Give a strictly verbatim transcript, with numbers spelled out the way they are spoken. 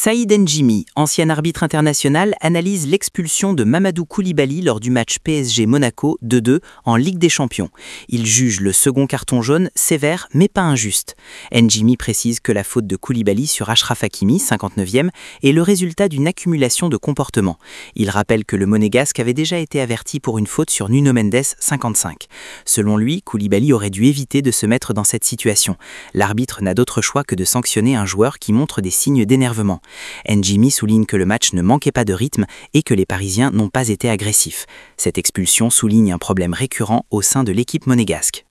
Saïd Ndjimi, ancien arbitre international, analyse l'expulsion de Mamadou Koulibaly lors du match P S G-Monaco deux deux en Ligue des Champions. Il juge le second carton jaune sévère mais pas injuste. Ndjimi précise que la faute de Koulibaly sur Achraf Hakimi, cinquante-neuvième, est le résultat d'une accumulation de comportements. Il rappelle que le Monégasque avait déjà été averti pour une faute sur Nuno Mendes, cinquante-cinq. Selon lui, Koulibaly aurait dû éviter de se mettre dans cette situation. L'arbitre n'a d'autre choix que de sanctionner un joueur qui montre des signes d'énervement. Ndjimi souligne que le match ne manquait pas de rythme et que les Parisiens n'ont pas été agressifs. Cette expulsion souligne un problème récurrent au sein de l'équipe monégasque.